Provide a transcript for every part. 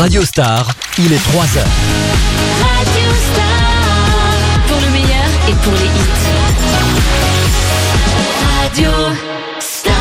Radio Star, il est 3h. Radio Star, pour le meilleur et pour les hits. Radio Star.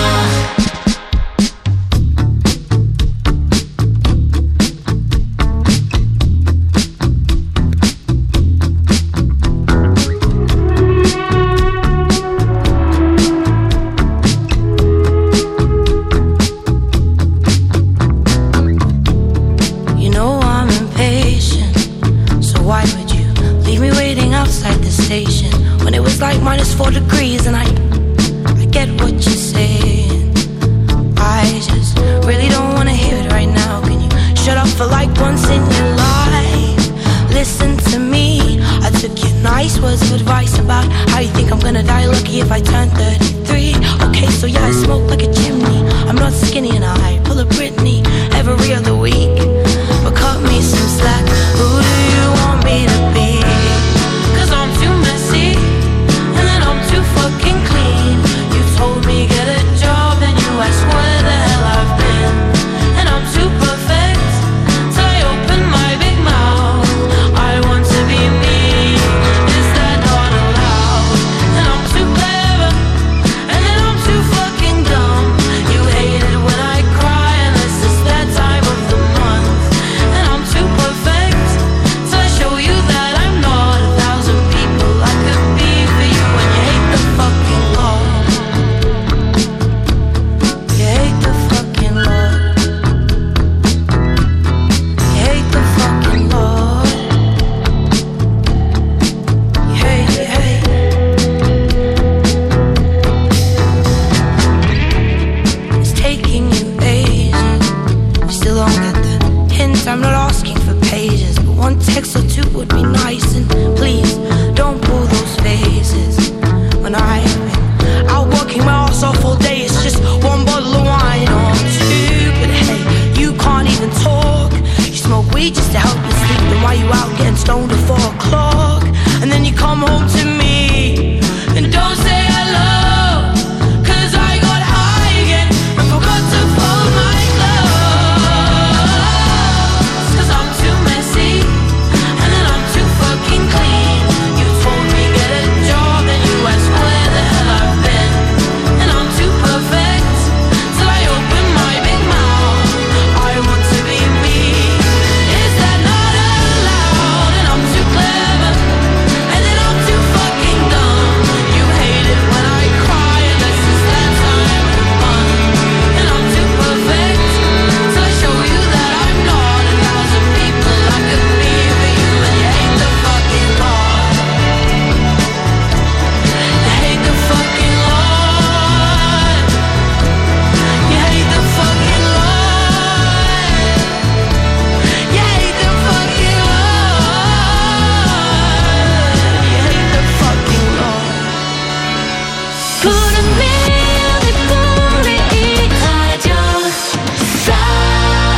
Like -4 degrees and I get what you're saying. I just really don't wanna hear it right now. Can you shut up for like once in your life? Listen to me. I took your nice words of advice about how you think I'm gonna die lucky if I turn 33. Okay, so yeah, I smoke like a chimney. I'm not skinny and I pull a Britney every other week. But cut me some slack. Who do you want me to be? 'Cause I'm too messy. Fucking clean. You told me get a job and you asked where the hell I've been. And I'm too perfect till I open my big mouth. I want to be me. Is that not allowed? And I'm too clever and then I'm too fucking dumb. You hate it when I cry unless it's that time of the month. And I'm too perfect till I show you that I'm not 1,000 people I could be for you. When you hate the fucking law. You hate the fucking law. You hate the fucking law. You hate. It's taking you ages. You still don't get the hint. I'm not asking for pages, but one text or two would be nice. And please don't pull those faces. When I've been out working my ass off all day, it's just one bottle of wine or two. But hey, you can't even talk. You smoke weed just to help you sleep. Then why you out getting stoned at 4 o'clock? And then you come home to me and don't say hello. 'Cause I got high again and forgot to fold my clothes. 'Cause I'm too messy and then I'm too fucking clean. You told me get a job and you asked where the hell I've been. And I'm too perfect till I open my big mouth. I want to be me. Is that not allowed? And I'm too clever and then I'm too fucking dumb. You hate it when I cry unless it's that time of the month. And I'm too perfect till I show you that I'm not 1,000 people I could be for you. And you hate the fucking law. You hate the fucking law. You hate the fucking law. You hate the fucking law. You hate the fucking law. Pour le meilleur et pour les hits. Radio Star.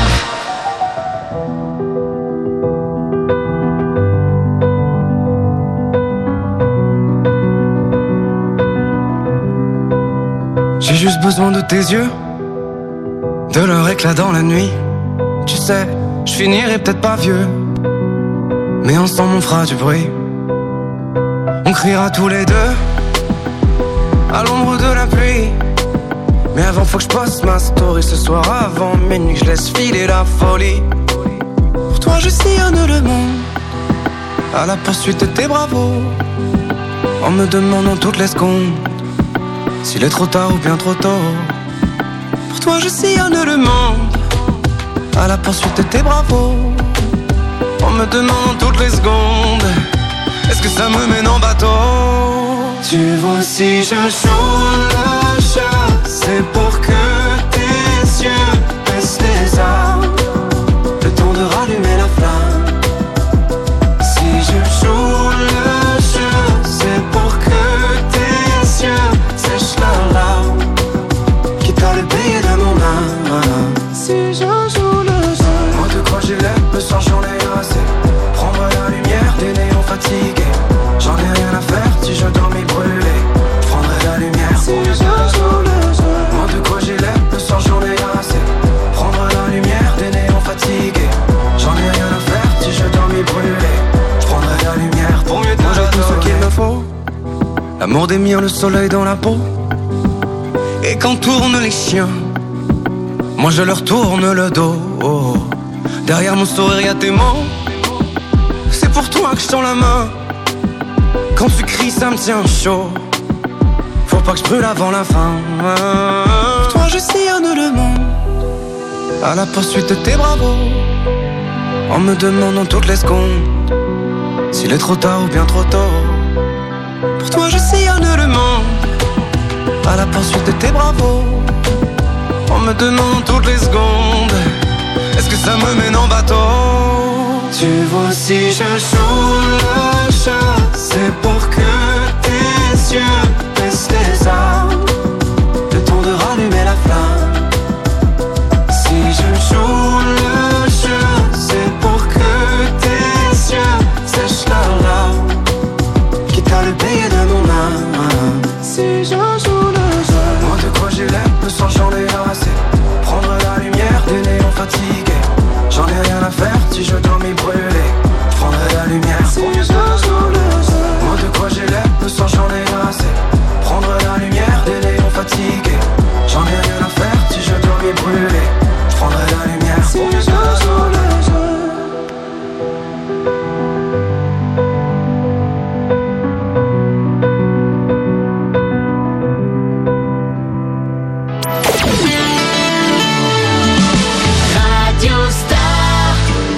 J'ai juste besoin de tes yeux, de leur éclat dans la nuit. Tu sais, je finirai peut-être pas vieux, mais ensemble on fera du bruit. On criera tous les deux à l'ombre de la pluie. Mais avant faut que je poste ma story ce soir avant minuit, que je laisse filer la folie. Pour toi je sillonne le monde à la poursuite de tes bravos, en me demandant toutes les secondes s'il est trop tard ou bien trop tôt. Pour toi je sillonne le monde à la poursuite de tes bravos, en me demandant toutes les secondes est-ce que ça me mène en bateau. Tu vois si je joue le jeu, c'est pour que tes yeux baissent les armes, le temps de rallumer la flamme. Si je joue le jeu, c'est pour que tes yeux sèchent leurs larmes, quitte à le payer de mon âme. Si je joue le jeu, moi de quoi j'ai l'air, le soir j'en ai assez. Prendre la lumière des néons fatigués, j'en ai rien à faire si je dois m'y brûler. Je prendrai la lumière si je joue le jeu. Moi de quoi j'ai l'air, le soir j'en ai assez. Prendre la lumière des néons fatigués, L'amour des miens, le soleil dans la peau. Et quand tournent les chiens, moi je leur tourne le dos. Derrière mon sourire y'a tes mots. C'est pour toi que je tends la main. Quand tu cries ça me tient chaud. Faut pas que je brûle avant la fin. Pour toi je sillonne le monde à la poursuite de tes bravos, en me demandant toutes les secondes s'il est trop tard ou bien trop tôt. Pour toi je sillonne le monde à la poursuite de tes bravos, en me demandant toutes les secondes est-ce que ça me mène en bateau. Tu vois si je joue le jeu, c'est pour que tes yeux baissent les armes, le temps de rallumer la flamme. Si je joue le jeu, c'est pour que tes yeux sèchent leurs larmes, quitte à le payer de mon âme. Si je joue le jeu, moi de quoi j'ai l'air, me sens j'en ai assez. Prendre la lumière des néons fatigués, j'en ai rien à faire si je dois m'y brûler. Je prendrai la lumière si je joue le jeu. Moi de quoi j'ai l'air, me sens j'en ai assez. Prendre la lumière des néons fatigués, j'en ai rien à faire si je dois m'y brûler. Je prendrai la lumière si je joue le jeu. Radio Star.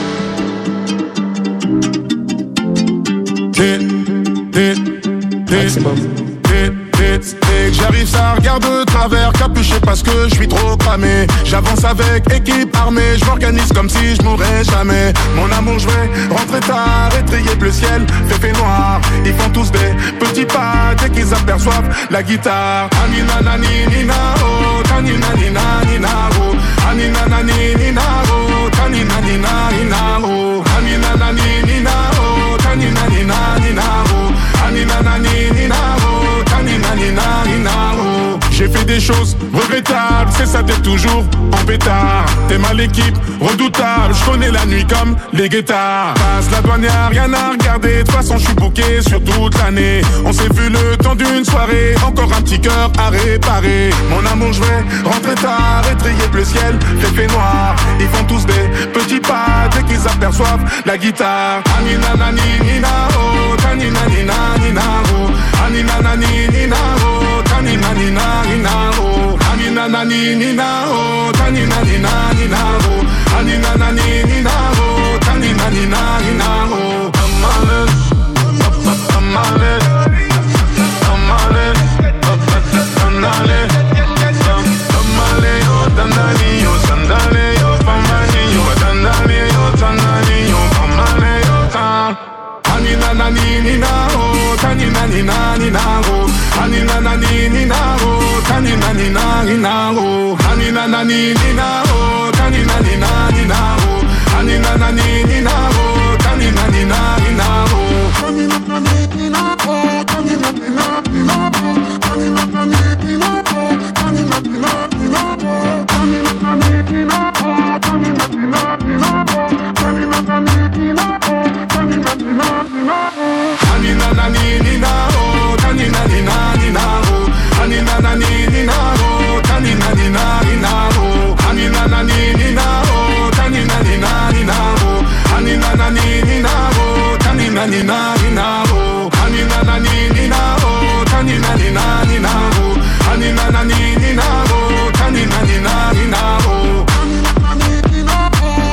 J'arrive, ça regarde de travers, capuché parce que je suis trop cramé. J'avance avec équipe armée, je m'organise comme si je mourrais jamais. Mon amour, je vais rentrer tard, étrier le ciel, fait noir. Ils font tous des petits pas dès qu'ils aperçoivent la guitare. Anina nani nina oh, tanina nina nina oh, anina nani nina oh, tanina nina nina oh, anina nani nina oh, tanina nina nina oh, anina nani nina oh, tanina nina nina oh. J'ai fait des choses regrettables, c'est ça t'es toujours en pétard. T'es mal équipe, redoutable, je connais la nuit comme les guettards. Passe la douane, y'a rien à regarder, de toute façon je suis booké sur toute l'année. On s'est vu le temps d'une soirée, encore un petit cœur à réparer. Mon amour, je vais rentrer tard, étrier le ciel, fait noir. Ils font tous des petits pas dès qu'ils aperçoivent la guitare. Anina nani nina oh, tanina nina nina oh, anina nani nina oh, tanina nina nina oh, anina nani nina oh, tanina nina nina oh, anina nani nina oh, tanina nina nina oh. Anina nani nina oh, tanina nina nina oh, anina nani nina oh, tanina nina nina oh, anina nani nina oh, tanina nina nina oh, anina nani nina oh, tanina nina nina oh, anina nani nina oh, tanina nina nina oh, anina nani nina oh, tanina nina nina oh, anina nani nina oh, tanina nina nina oh, anina nani nina oh, tanina nina nina oh, anina nani nina oh, tanina nina nina oh, anina nani nina oh, tanina nina nina oh, anina nani nina oh, tanina nina nina oh, anina nani nina oh, tanina nina nina oh, anina nani nina oh, tanina nina nina oh, anina nani nina oh, tanina nina nina oh, anina nani nina oh,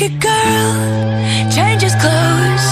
pretty girl changes clothes.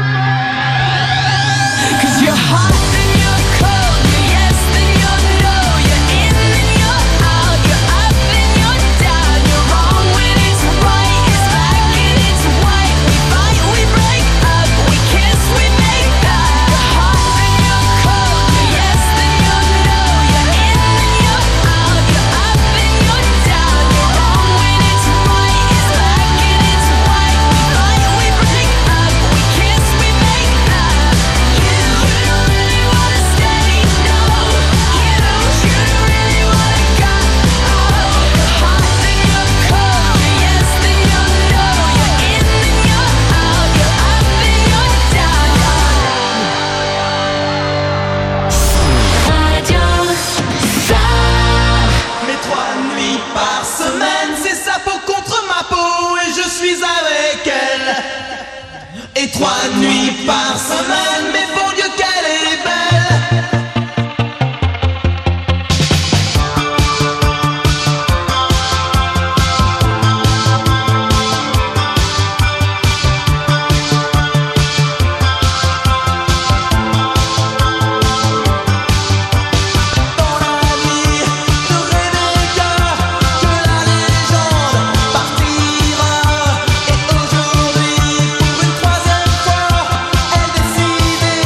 'Cause you're hot and you're cold, you're yes and you're no, you're in and you're out, you're up and you're down, you're wrong when it's right, it's black and it's white. We fight, we break up, we kiss, we make up. You're hot and you're cold, you're yes and you're no, you're in and you're out, you're up and you're down, you're wrong when it's right, it's black and it's white. We fight, we break up, we kiss, we make up. You don't really wanna stay, no. You don't really wanna go. You're hot and you're cold, you're yes and you're no, you're in and you're out, you're up and you're down. Radio Star. Mais 3 nuits par semaine, c'est sa peau contre ma peau et je suis avec elle. Et 3 nuits par semaine, mais bon Dieu qu'elle est belle. Dans la nuit de Rebecca, que la légende partira. Et aujourd'hui, pour une 3e fois, elle décidait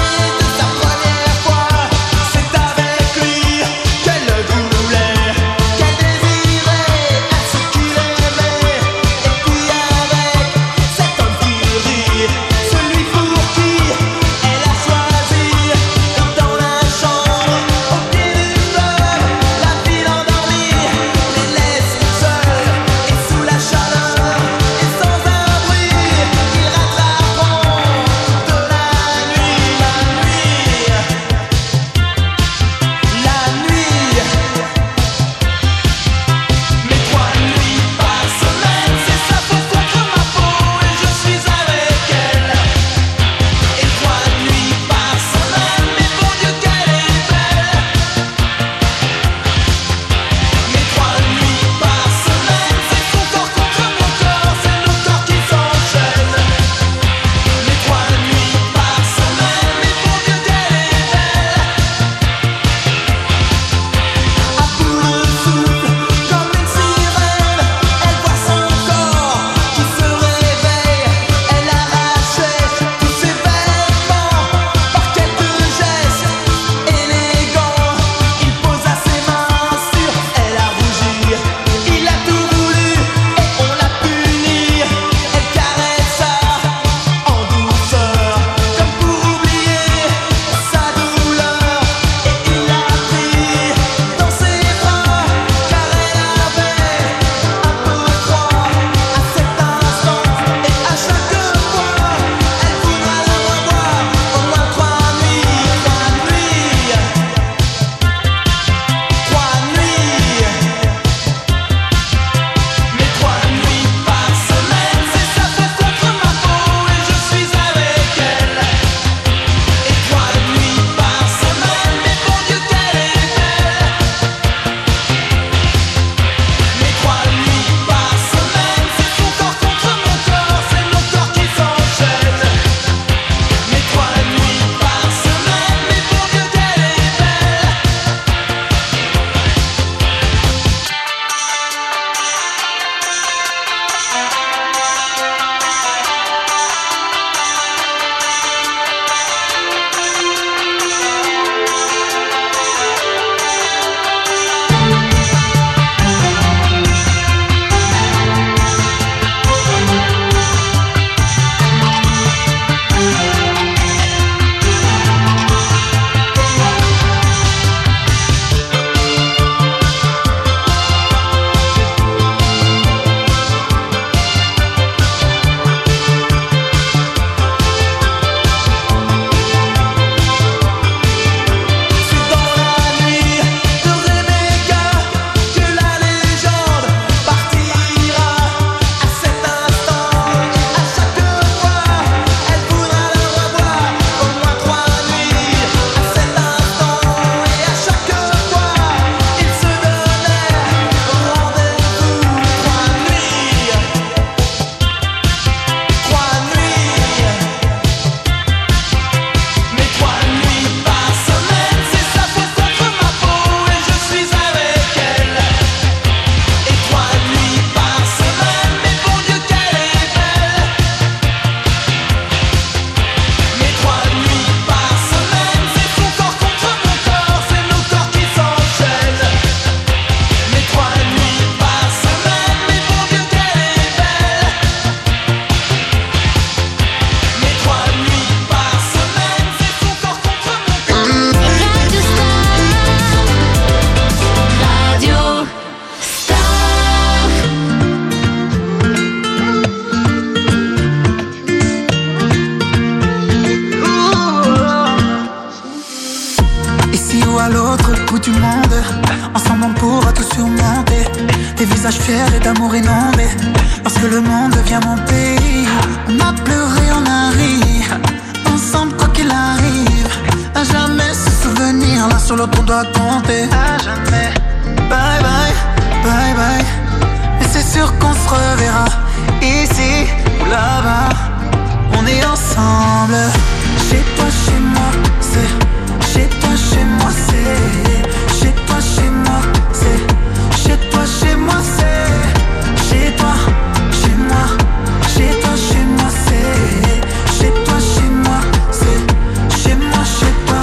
du monde. Ensemble on pourra tout surmonter. Des visages fiers et d'amour inondés. Parce que le monde devient mon pays. On a pleuré, on a ri. Ensemble quoi qu'il arrive. À jamais ce souvenir là sur l'autre on doit compter. À jamais. Bye bye, bye bye. Mais c'est sûr qu'on se reverra. Ici ou là-bas. On est ensemble. Chez toi, chez moi, c'est. Chez toi, chez moi, c'est. Chez toi, chez moi, c'est. Chez toi, chez moi, c'est. Chez toi, chez moi. Chez toi, chez moi, c'est. Chez toi, chez moi, c'est. Chez moi, chez toi.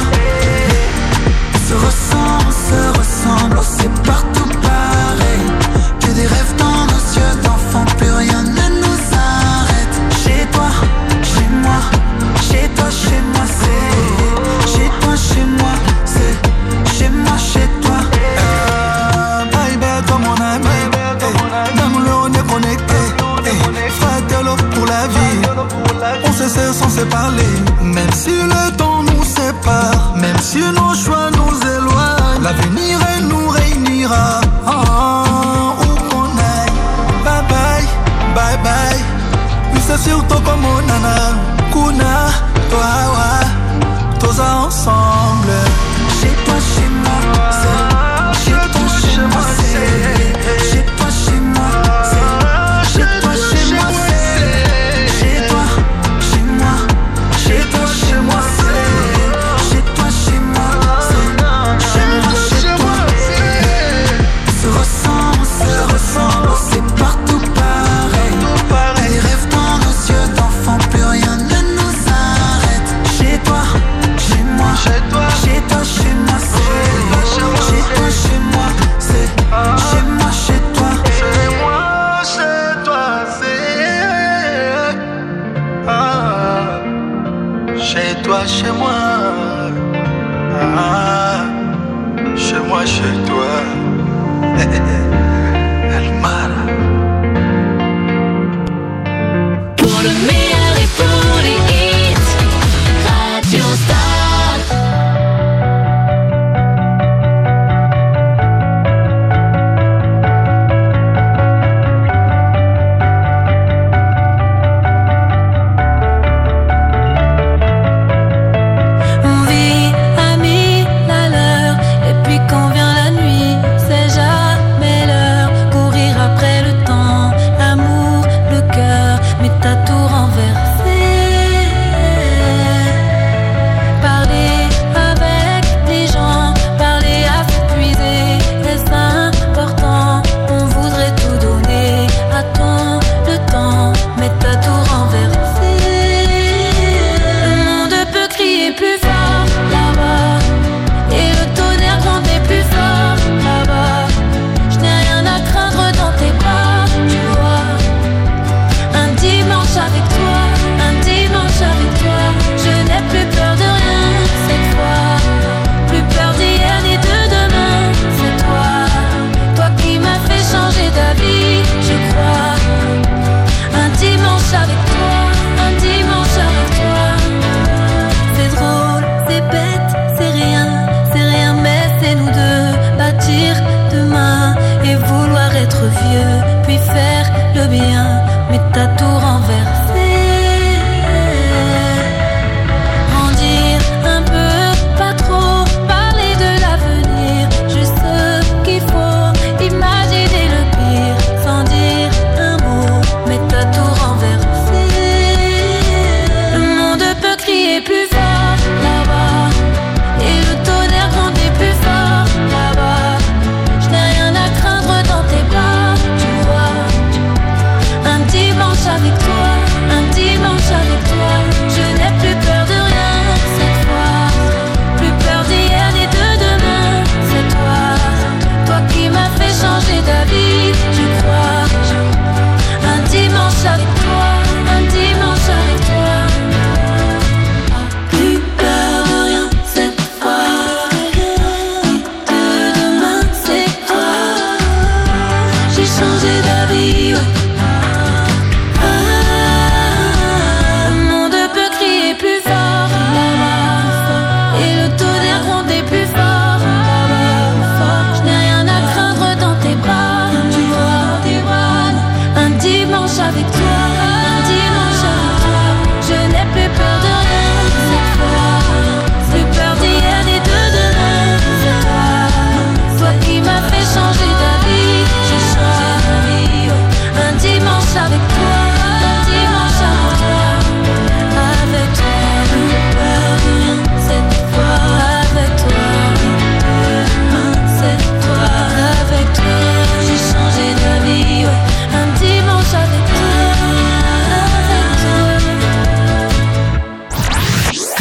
On se ressemble, on sait partout pareil. Que des rêves dans nos yeux d'enfants, plus rien ne nous arrête. Chez toi, chez moi, chez toi, chez moi, c'est. Chez toi, chez moi, c'est. Chez moi, chez toi. Baby, comme on a mis. Dans le on est connecté. Fratello pour la vie. On se sait sans se parler. Même si le temps nous sépare. Même si nos choix nous éloignent. L'avenir elle nous réunira. Où qu'on aille. Bye bye, bye bye. Puis c'est surtout comme on nana. Kuna, toi, ouais. Tous ensemble. Chez toi, chez moi, c'est. Chez toi, chez moi, c'est. Chez toi, chez moi, c'est. Chez toi, chez moi, c'est. Chez toi, chez moi. Chez toi, chez moi, c'est. Chez toi, chez moi, c'est. Chez moi, chez toi. On se ressemble, on sait partout pareil. Des rêves dans nos yeux d'enfants, plus rien ne nous arrête. Chez toi, chez moi, chez toi, chez moi, c'est. Chez toi, chez moi, c'est. Chez moi, chez toi. Chez moi, chez toi, c'est. Chez toi, chez moi. Chez moi, chez toi. El Mara. Pour le meilleur et pour les hits, Radio Star. On vit à 1000 à l'heure. Et puis quand vient la nuit, c'est jamais l'heure. Courir après le temps, l'amour, le cœur. Mais t'as tout renversé.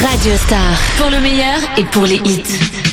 Radio Star, pour le meilleur et pour les hits.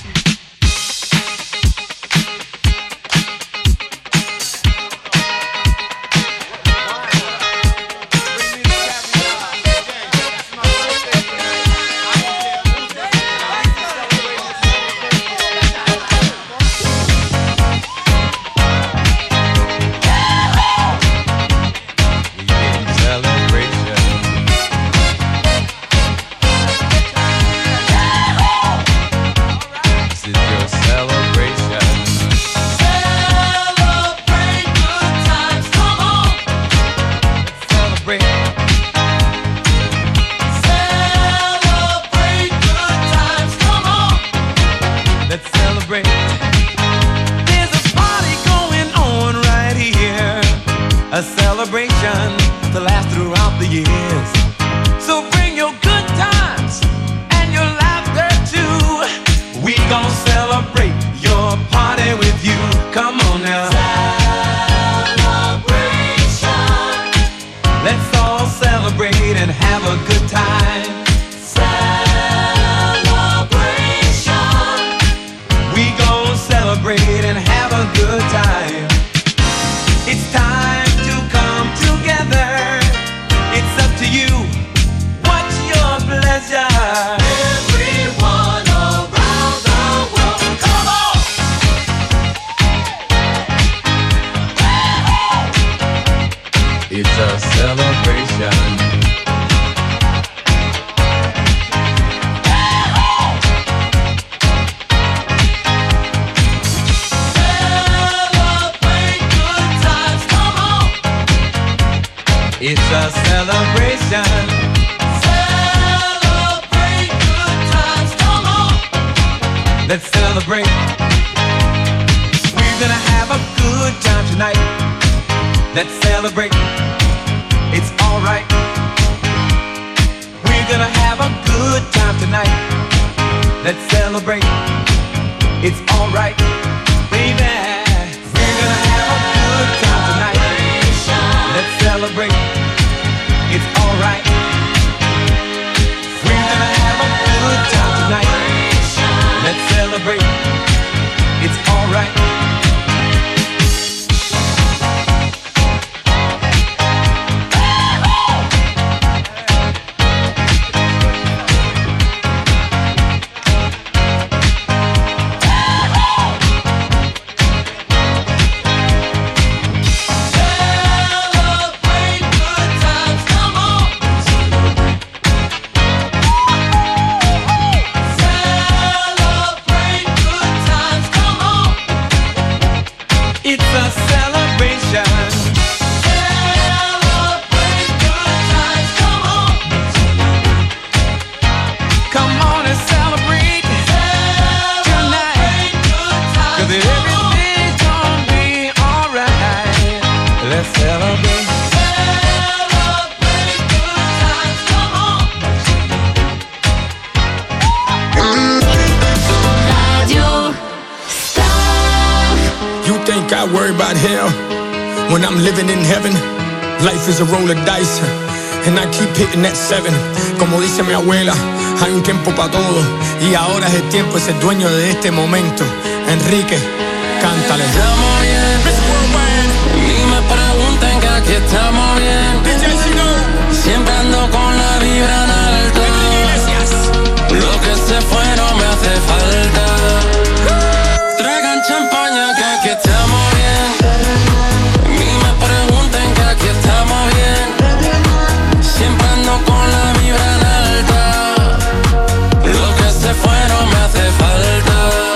Is a roll of dice, and I keep hitting that 7. Como dice mi abuela, hay un tiempo para todo, y ahora es el tiempo, es el dueño de este momento. Enrique, cántale. Estamos bien, ni me pregunten que aquí estamos bien. Siempre ando con la vibra en alto. Lo que se fue no me hace falta. Traigan champaña que aquí estamos bien. Ni me pregunten que aquí estamos bien. Siempre ando con la vibra en alta. Lo que se fue no me hace falta.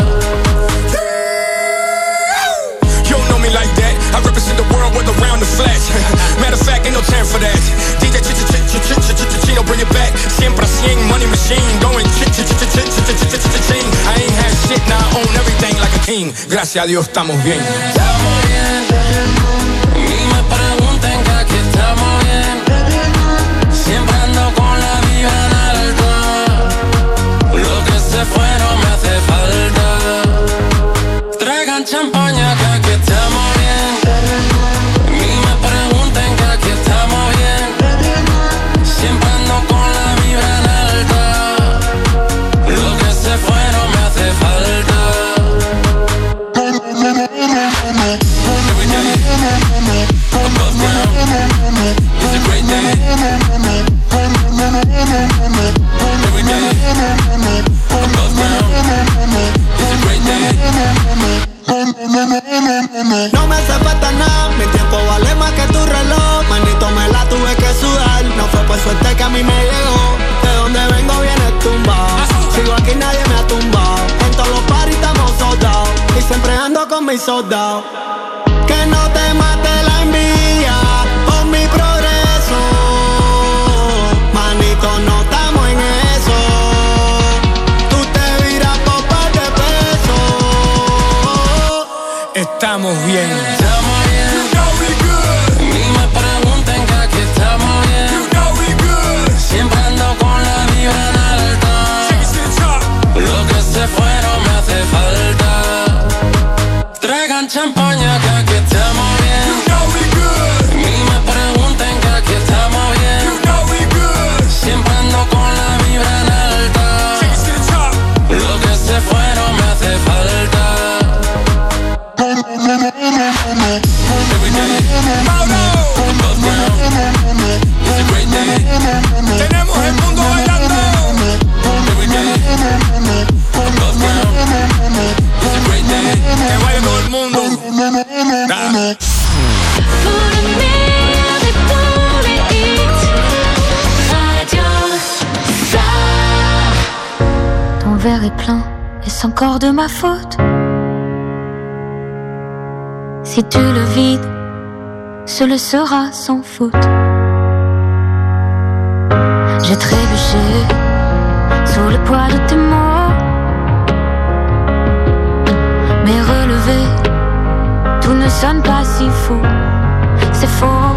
You don't know me like that. I represent the world with around the flash. Matter of fact, ain't no time for that. DJ Chino, bring it back. Siempre 100, money machine. Going chain. I ain't had shit, now I own everything like a king. Gracias a Dios estamos bien. Estamos bien. Ni me pregunten que aquí estamos bien. Siempre ando con la vibra en alto. Lo que se fue no me hace falta. Traigan champaña que aquí estamos bien. Ni me pregunten que aquí estamos bien. Siempre ando con la vibra en alta. junto con mis soldados. Que no te mate la envidia por mi progreso. Manito, no estamos en eso. Tú te viras por par de pesos. Estamos bien. Estamos bien. You know we good. Ni me pregunten que aquí estamos bien. You know we good. Siempre ando con la vibra en alta. Take it to the top. Lo que se fueron me hace falta. Traigan champaña que aquí estamos bien. You know we good. Ni me pregunten que aquí estamos bien. You know we good. Siempre ando con la vibra en alta. Take it to the top. Lo que se fueron me hace falta. Every day, Mauro. above ground. It's a great day. Tenemos el mundo bailando. Every day, above ground. It's a great day. Que baile todo el mundo. Nah. Pour le meilleur et pour les hits, Radio Star. Ton verre est plein, est-ce encore de ma faute? Si tu le vides, ce le sera sans faute. J'ai trébuché sous le poids de tes mots, mais relevé, tout ne sonne pas si faux. C'est faux.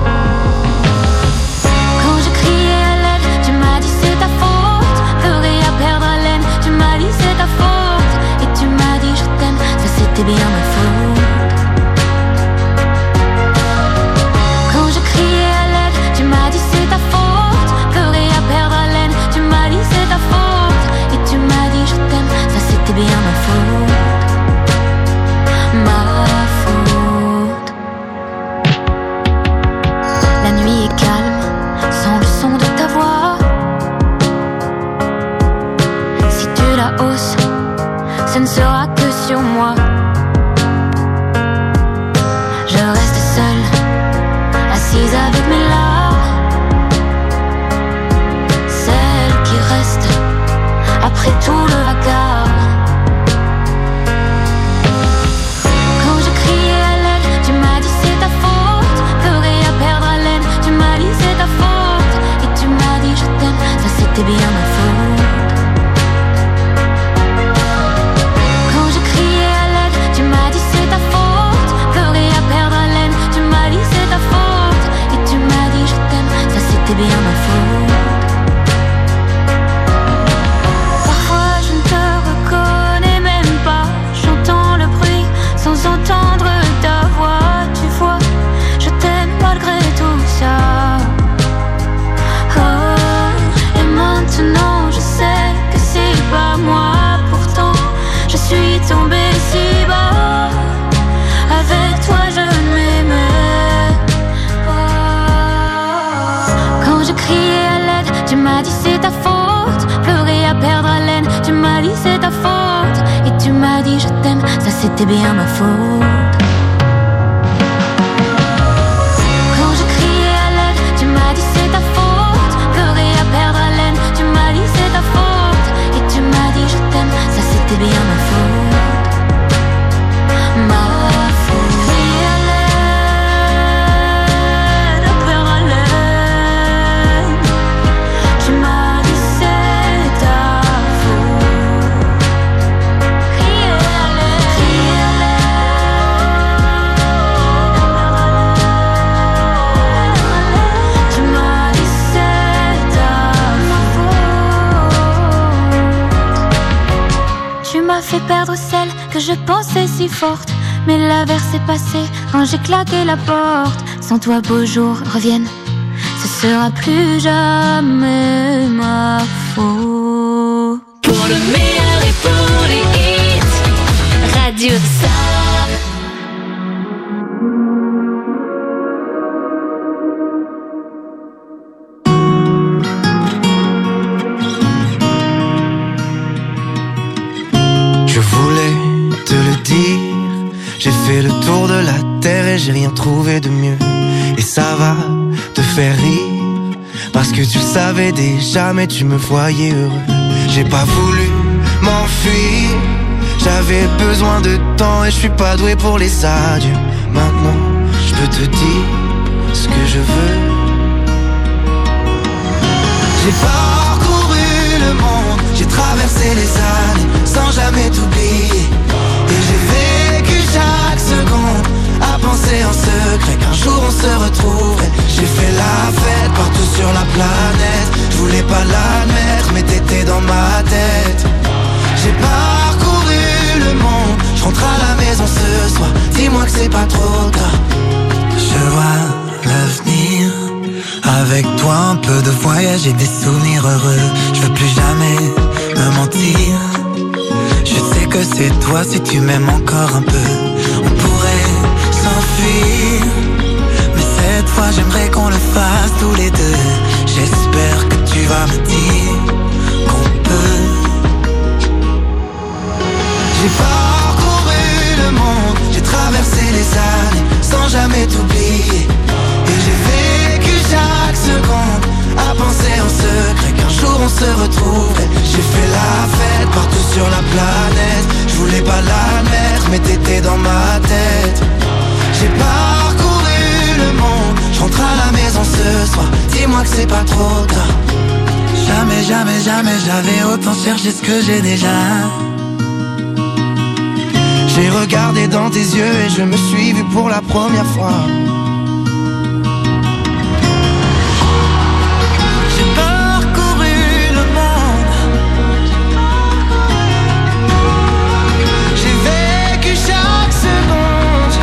Quand je criais à l'aide, tu m'as dit c'est ta faute. Pleurer à perdre haleine, tu m'as dit c'est ta faute. Et tu m'as dit je t'aime, ça c'était bien ma faute. Quand je criais à l'aide, tu m'as dit c'est ta faute. Pleurer à perdre haleine, tu m'as dit c'est ta faute. Et tu m'as dit je t'aime, ça c'était bien ma faute. Ma faute. La nuit est calme, sans le son de ta voix. Si tu la hausses, ce ne sera que sur moi. Je reste seule, assise avec mes larmes. Celle qui reste après tout le vacarme. Quand je criais à l'aide, tu m'as dit c'est ta faute. Pleurer à perdre haleine, tu m'as dit c'est ta faute. Et tu m'as dit je t'aime, ça c'était bien ma faute. Quand je criais à l'aide, tu m'as dit c'est ta faute. Pleurer à perdre haleine, tu m'as dit c'est ta faute. Et tu m'as dit je t'aime, ça c'était bien ma faute. Parfois je ne te reconnais même pas. J'entends le bruit sans entendre ta voix. Tu vois, je t'aime malgré tout ça. Oh, et maintenant je sais que c'est pas moi. Pourtant je suis tombée si bas. Avec toi je ne m'aimais pas. Quand je criais à l'aide, tu m'as dit c'est ta faute. Pleurer à perdre haleine, tu m'as dit c'est ta faute. Et tu m'as dit je t'aime, ça c'était bien ma faute. Quand je criais à l'aide, tu m'as dit c'est ta faute. Pleurer à perdre haleine, tu m'as dit c'est ta faute. Et tu m'as dit je t'aime, ça c'était bien ma faute. Ma faute. Crier à l'aide, à perdre haleine, tu m'as dit c'est ta faute. Crier à l'aide, crier à l'aide, tu m'as dit c'est ta faute. Tu m'as fait perdre celle que je pensais si forte. Mais l'averse est passée quand j'ai claqué la porte. Sans toi beaux jours reviennent, ce sera plus jamais ma faute. Pour le meilleur et pour les hits, Radio Star. Je voulais te le dire, j'ai fait le tour de la terre et j'ai rien trouvé de mieux. Et ça va te faire rire, parce que tu le savais déjà mais tu me voyais heureux. J'ai pas voulu m'enfuir, J'avais besoin de temps et je suis pas doué pour les adieux. Maintenant, je peux te dire ce que je veux. J'ai parcouru le monde, j'ai traversé les années sans jamais t'oublier. Et j'ai vécu chaque seconde à penser en secret qu'un jour on se retrouverait. J'ai fait la fête partout sur la planète. Je voulais pas l'admettre mais t'étais dans ma tête. J'ai parcouru le monde, je rentre à la maison ce soir. Dis-moi que c'est pas trop tard. Je vois l'avenir avec toi, un peu de voyage et des souvenirs heureux. Je veux plus jamais me mentir. Je sais que c'est toi si tu m'aimes encore un peu. On pourrait s'enfuir, mais cette fois j'aimerais qu'on le fasse tous les deux. J'espère que tu vas me dire qu'on peut. J'ai parcouru le monde, j'ai traversé les années sans jamais t'oublier. Et j'ai vécu chaque seconde à penser en secret qu'un jour on se retrouverait. J'ai fait la fête partout sur la planète. Je voulais pas l'admettre mais t'étais dans ma tête. J'ai parcouru le monde, je rentre à la maison ce soir. Dis-moi que c'est pas trop tard. Jamais, jamais, jamais j'avais autant cherché ce que j'ai déjà. J'ai regardé dans tes yeux et je me suis vu pour la première fois. J'ai parcouru le monde. J'ai vécu chaque seconde.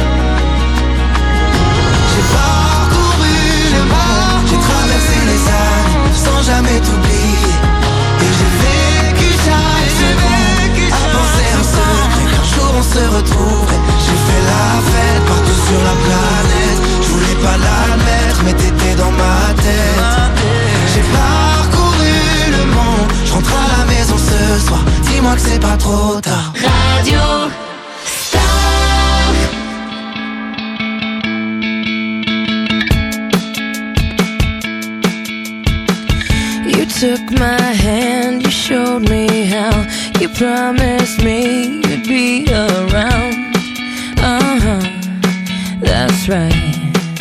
J'ai parcouru le monde. J'ai traversé les années sans jamais t'oublier. Et j'ai vécu chaque seconde à penser en secret qu'un jour on se retrouverait. J'ai fait la fête partout sur la planète. Je voulais pas l'admettre mais t'étais dans ma tête. J'ai parcouru le monde, je rentre à la maison ce soir. Dis-moi que c'est pas trop tard. Radio Star. You took my hand, you showed me how. You promised me you'd be around. That's right.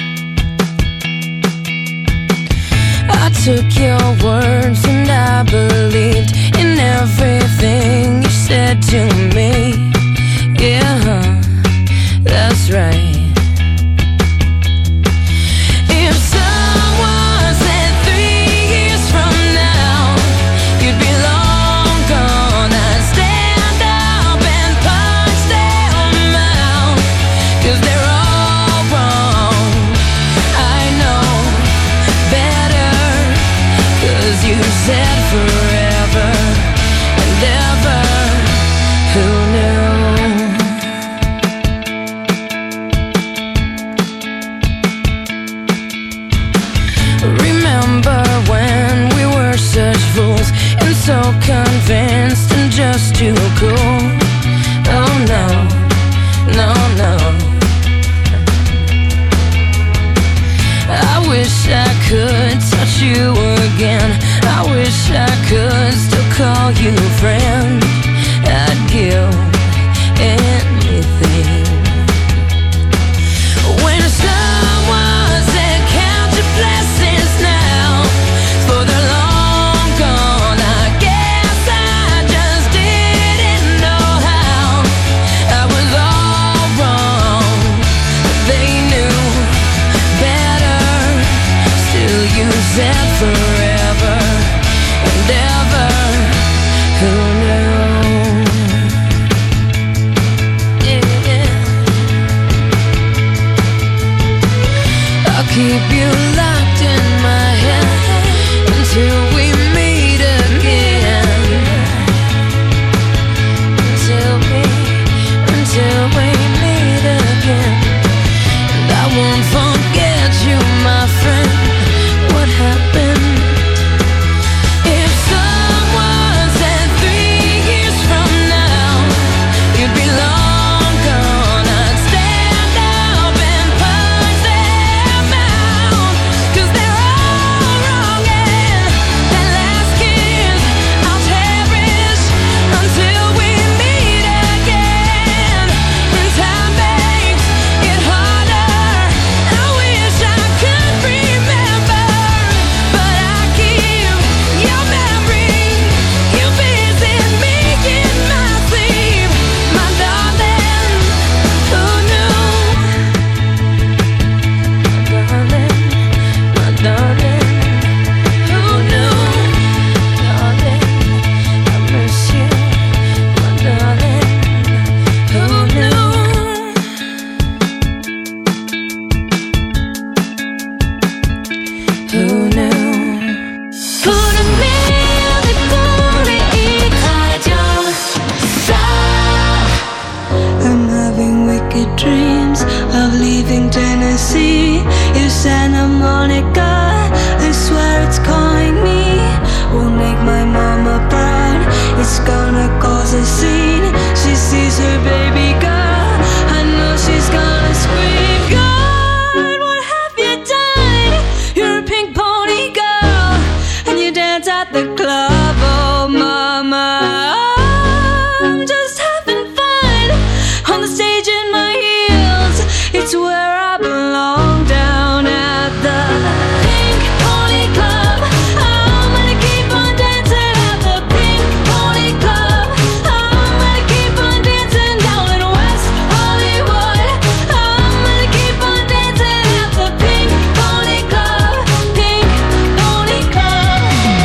I took your words and I believed in everything you said to me. Yeah, that's right. If someone said 3 years from now you'd be long gone, I'd stand up and punch them out, 'cause they're all wrong. I know better, 'cause you said forever and ever. Who knew? Remember when we were such fools and so convinced and just too cool? Oh no, no, no. I wish I could touch you again. I wish I could still call you friend. I'd give anything. When someone said count your blessings now, for they're long gone, I guess I just didn't know how. I was all wrong, they knew better. Still you said forever and ever. Who knew? Yeah. It's gonna cause a scene. She sees her baby girl. I know she's gonna scream. God, what have you done? You're a pink pony girl, and you dance at the club. Oh, mama, I'm just having fun on the stage in my heels. It's where I belong, down at the Pink Pony Club. I'm gonna keep on dancing at the Pink Pony Club. I'm gonna keep on dancing down in West Hollywood. I'm gonna keep on dancing at the Pink Pony Club. Pink Pony Club.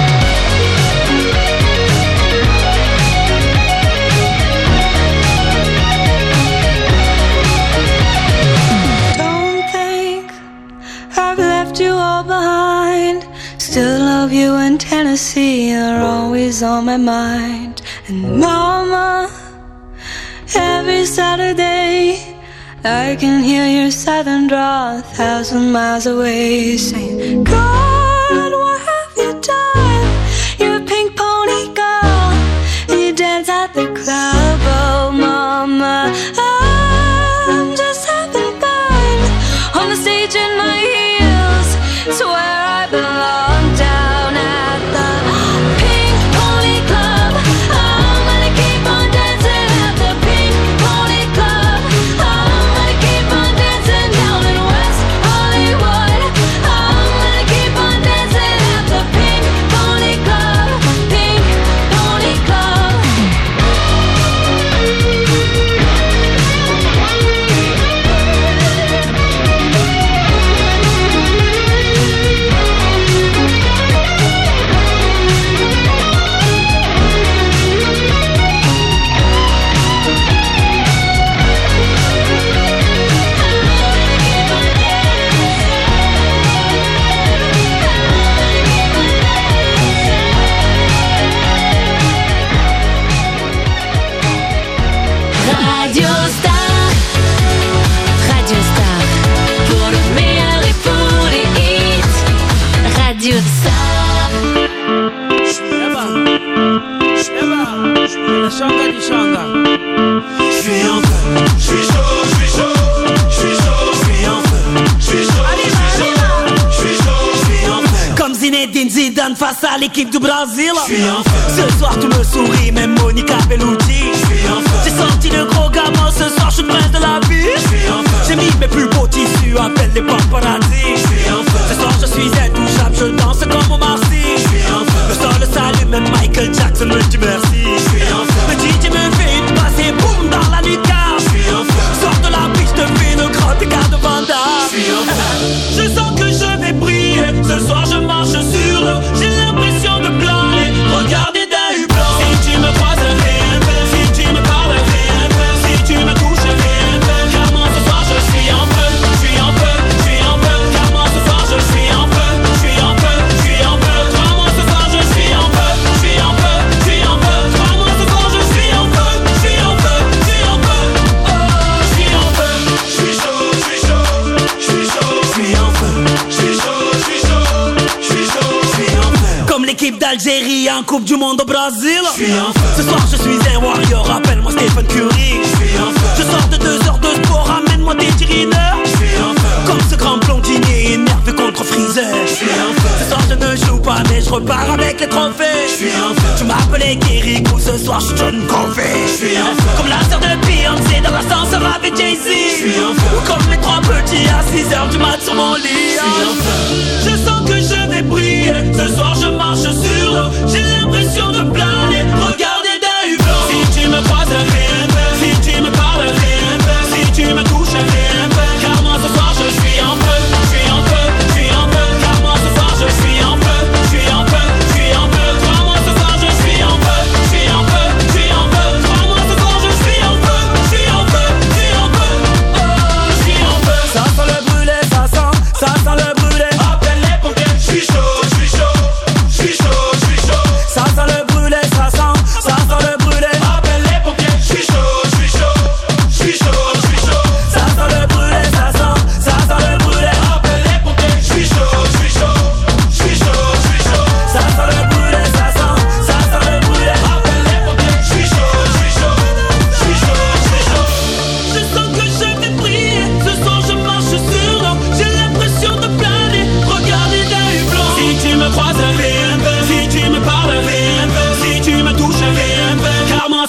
Don't think I've left you all behind. Still love you in Tennessee. You're always on my mind. And mama, every Saturday I can hear your southern drawl 1,000 miles away, saying, God, what have you done? You're a pink pony girl, and you dance at the club. Oh, mama, I'm just having fun on the stage in my heels. It's where I belong, down at the Pink Pony Club. I'm gonna keep on dancing at the Pink Pony Club. I'm gonna keep on dancing down in West Hollywood. I'm gonna keep on dancing at the Pink Pony Club. Pink Pony Club. Radio Star, Radio Star, pour le meilleur et pour les hits. Radio Star. J'suis en feu, j'suis chaud, j'suis chaud, j'suis chaud, j'suis en feu, j'suis chaud, j'suis chaud, j'suis en feu. Comme Zinedine Zidane face à l'équipe du Brésil. J'suis en feu. Ce soir tu me souris, même Monica Bellucci. J'suis en feu. J'ai sorti le gros gamin, ce soir je suis prince de la vie. J'suis en feu. J'ai mis mes plus beaux tissus, appelle les paparazzi. J'suis en feu. Ce soir je suis intouchable, je danse comme Omar Sy. J'suis en feu. Le sol s'allume, même Michael Jackson me dit merci. J'suis en feu. Le DJ me fait une passe et boum dans la lucarne. J'suis en feu. Sors de la piste, fais une grotte et garde Vanda. J'suis en feu. Je sens que je vais briller. Ce soir je marche sur l'eau. J'ai l'impression de planer. Regardez d'un hublot. Si tu me croises, si tu me parles, si tu me touches, car moi ce soir je suis en feu. Je suis en feu, je suis en feu. Car moi ce soir je suis en feu. Je suis en feu, je suis en feu. Car moi ce soir je suis en feu. Je suis en feu, je suis en feu. Car moi ce soir je suis en feu. Je suis en feu, je suis en feu. Oh, je suis en feu. J'suis chaud, j'suis chaud, j'suis chaud, j'suis en feu. J'suis chaud, j'suis chaud, j'suis chaud, j'suis en feu. Comme l'équipe d'Algérie en Coupe du Monde au Brésil. J'suis en feu. Ce soir je suis un warrior, appelle-moi Stephen Curry. J'suis en feu. Je sors de 2 heures de sport, amène-moi des tirineurs. J'suis en feu. Comme ce grand blondinier énervé contre Freezer. J'suis en feu. Ce soir je ne joue pas mais je repars avec les trophées. J'suis en feu. Tu m'appelais Kirikou, ce soir je suis John Covey. J'suis en feu. Comme la sœur de Beyoncé dans l'ascenseur avec Jay-Z. J'suis en feu. Ou comme les 3 petits à 6 heures du mat sur mon lit. J'suis en feu. Je sens que je vais briller. Ce soir je marche sur l'eau. J'ai l'impression de planer. Regardez d'un hublot. Si tu me croises, si tu me parles, si tu me touches, car moi ce soir je suis en feu. Je suis en feu, je suis en feu. Car moi ce soir je suis en feu. Je suis en feu, je suis en feu. Car moi ce soir je suis en feu. Je suis en feu, je suis en feu. Car moi ce soir je suis en feu. Je suis en feu, je suis en feu. Oh, je suis en feu. Ça sent le brûlé, ça sent le brûlé. Appelle les pompiers. J'suis chaud, j'suis chaud, j'suis chaud, j'suis chaud. Ça sent le brûlé.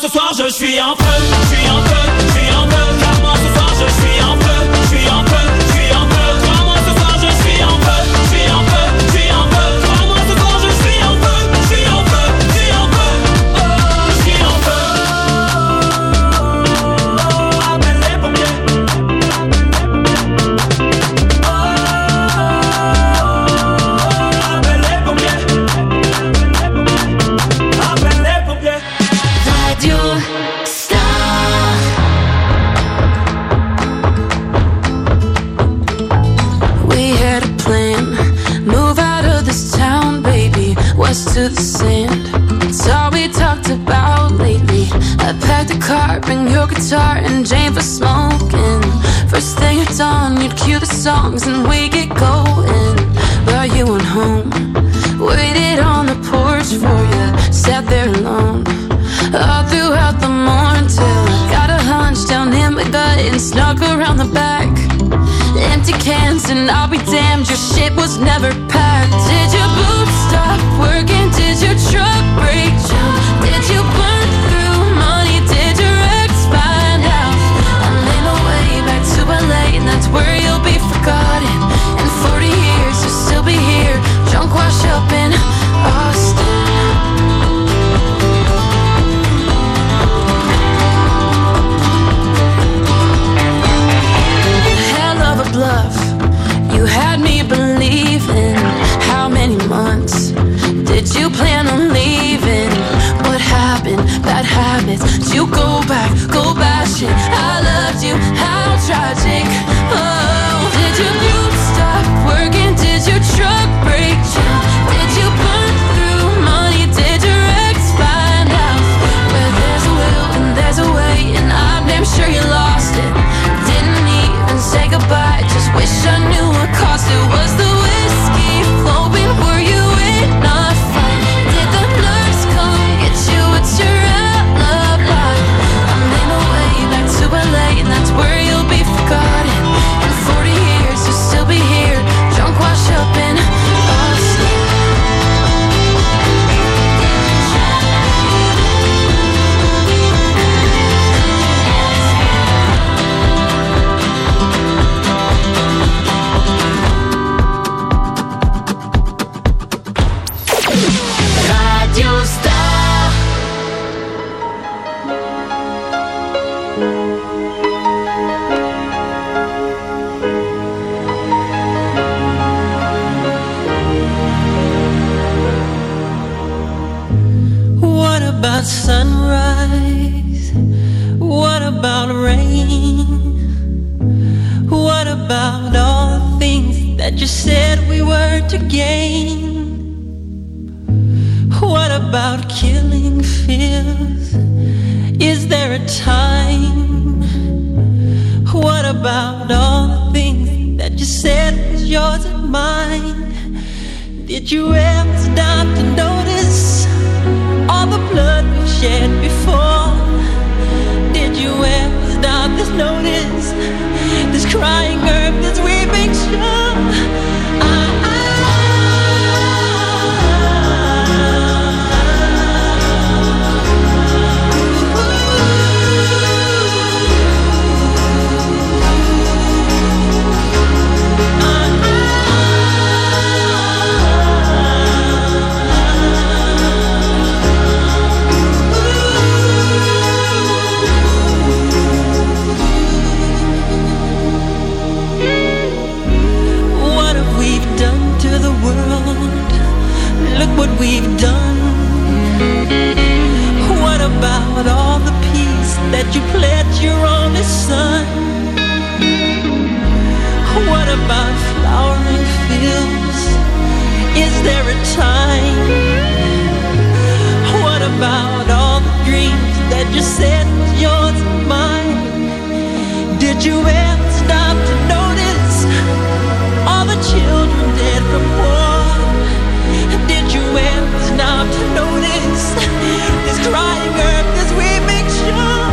ce soir je suis en feu, je suis en feu, je suis en feu. Car moi ce soir je suis en feu, je suis en feu, je suis en feu. Crois-moi ce soir je suis en feu, je suis en feu, je suis en feu. Crois-moi ce soir je suis en feu, je suis en feu, je suis en feu. Oh, je suis en feu. Appelle les pompiers. Appelle les pompiers. Appelle les pompiers. Radio Star. We had a plan, move out of this town, baby, west to the sand. It's all we talked about lately. I packed a car, bring your guitar and Jane for smoking. First thing at dawn, you'd cue the songs and we get going. But you went home, waited on the porch for you, sat there alone all throughout the morning till I got a hunch down in my gut and snuck around the back. Empty cans and I'll be damned, your shit was never packed. Did your boots stop working? Did your truck break down? Did you burn through money? Did your ex find out? I'm in my way back to LA and that's where you'll be forgotten. In 40 years you'll still be here, drunk wash up in Austin. Bluff. You had me believing. How many months did you plan on leaving? What happened? Bad habits. Did you go back shit? I loved you, how tragic. Oh, did your boots stop working? Did your truck break down? Did you burn through money? Did your ex find out? Where there's a will and there's a way, and I'm damn sure you lost it. Didn't even say goodbye, just wish I knew what cost it. Was the whiskey flowing? Were you in a fight? Did the nurse come get you? What's your alibi? I'm in my way back to LA and that's where you'll be forgotten. In 40 years you'll still be here, drunk wash up in Austin. Radio Star. What about sunrise? What about rain? What about all the things that you said we were to gain? What about killing fears? Is there a time? What about all the things that you said was yours and mine? Did you ever stop to notice all the blood we've shed before? Did you ever stop to notice this crying earth, this weeping shore? What we've done. What about all the peace that you pledged your only son? What about flowering fields? Is there a time? What about all the dreams that you said was yours and mine? Did you ever stop to notice all the children dead from war? Did you ever stop to notice this crying earth, this weeping shore?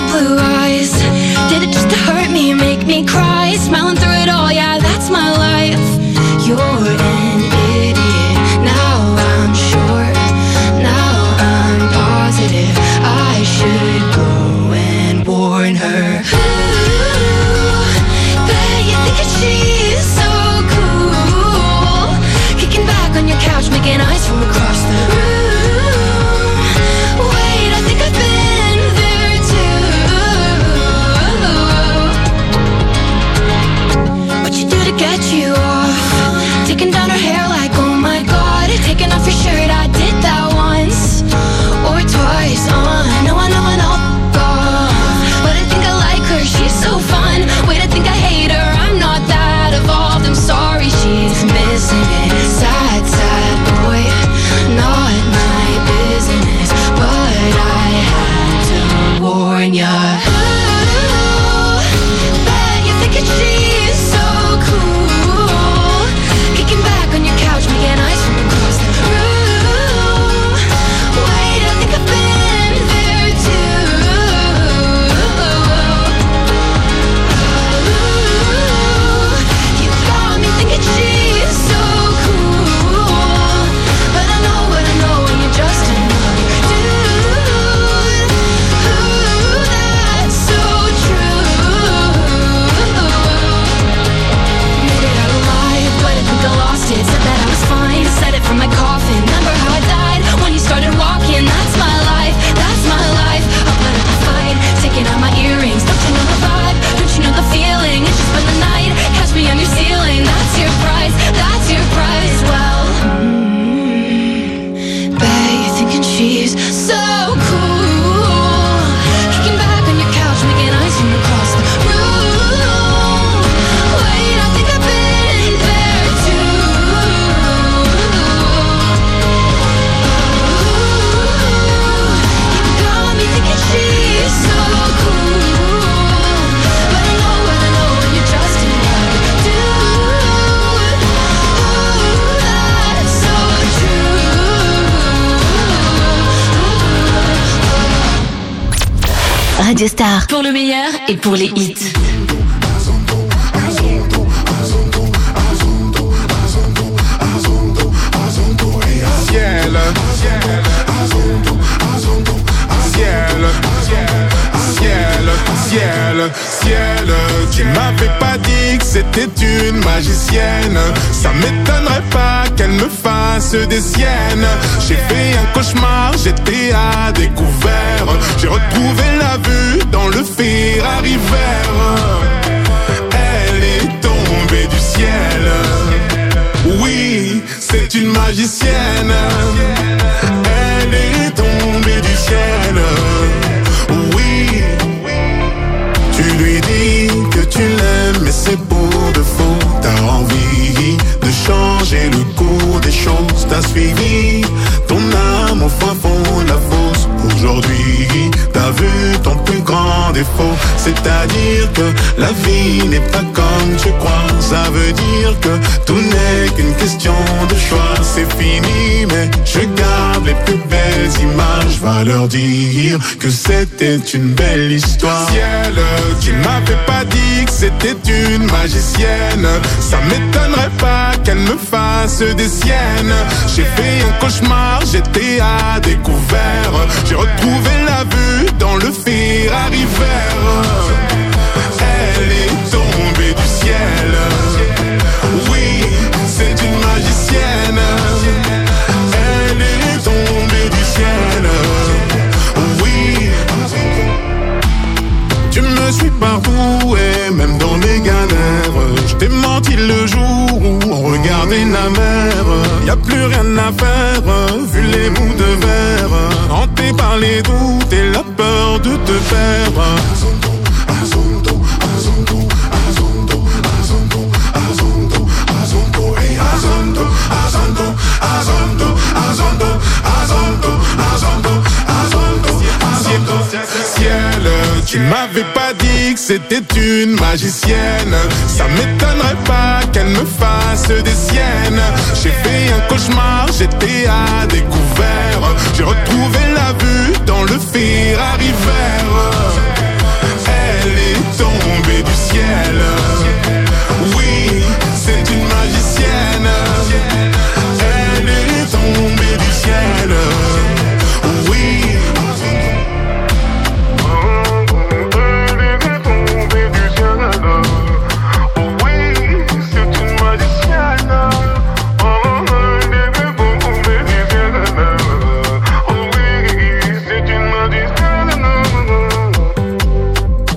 blue eyes. Did it just to hurt me, make me cry? Smiling through it all, yeah, that's my life. You're an idiot, now I'm sure. Now I'm positive I should go and warn her. Ooh, bet you think that she's so cool. Kicking back on your couch, making eyes from across the room. Wait, I think I've been there too. What you do to get you off? Taking down her hair like, oh my god. Taking off your shirt, I did that once or twice. I know, God. But I think I like her, she's so fun. Wait, I think I hate her, I'm not that evolved. I'm sorry, she's missing it. Sad, sad boy, not my business. But I had to warn ya. Ooh, bet you're thinking she's so cool. Kicking back on your couch, making eyes from across the room. Wait, I think I've been there too. Ooh, you got me thinking she's so cool. But I know what I know, and you're just another dude. Ooh, that's so true. Made it out alive, but I think I lost it. Said that I was fine, said it from my coffin. Remember how I died when you started walking? That's my life, that's my life. I'll put up a fight, taking out my earrings. Don't you know the vibe? Don't you know the feeling? It's just been the night. Catch me on your ceiling. That's your prize, that's your prize. Well, bet you're thinking she's so cool. Kicking back on your couch, making eyes from across the room. Wait, I think I've been there too. You got me thinking she's so cool. But I know what I know, and you're just another dude. Ooh, that's so true. Radio Star, pour le meilleur et pour les hits. Ciel, ciel, ciel, tu m'avais pas dit que c'était une magicienne. Ça m'étonnerait pas qu'elle me fasse des siennes. J'ai fait un cauchemar, j'étais à découvert. J'ai retrouvé la vue dans le Ferrari vert. Elle est tombée du ciel. Oui, c'est une magicienne. Elle est tombée du ciel. Oui, tu lui dis que tu l'aimes, mais c'est pour de faux. T'as envie de changer le cours des choses. T'as suivi ton âme au fin fond de la fosse. Aujourd'hui, t'as vu ton plus grand défaut. C'est-à-dire que la vie n'est pas comme tu crois. Ça veut dire que tout n'est qu'une question de choix. C'est fini, mais je garde les plus belles images. Va leur dire que c'était une belle histoire. Ciel, tu m'avais pas dit que c'était une magicienne. Ça m'étonnerait pas qu'elle me fasse des siennes. J'ai fait un cauchemar, j'étais à découvert. J'ai retrouvé la vue dans le Ferrari vert. Elle est tombée du ciel. Oui, c'est une magicienne. Elle est tombée du ciel. Oui, tu me suis partout et même dans mes galères. Je t'ai menti le jour où on regardait la mer. Y'a plus rien à faire, vu les bouts de verre. Hanté par les doutes et la peur de te perdre. Ciel, tu m'avais pas dit que c'était une magicienne. Ça m'étonnerait pas qu'elle me fasse des siennes. J'ai fait un cauchemar, j'étais à découvert. J'ai retrouvé la vue dans le Ferrari vert.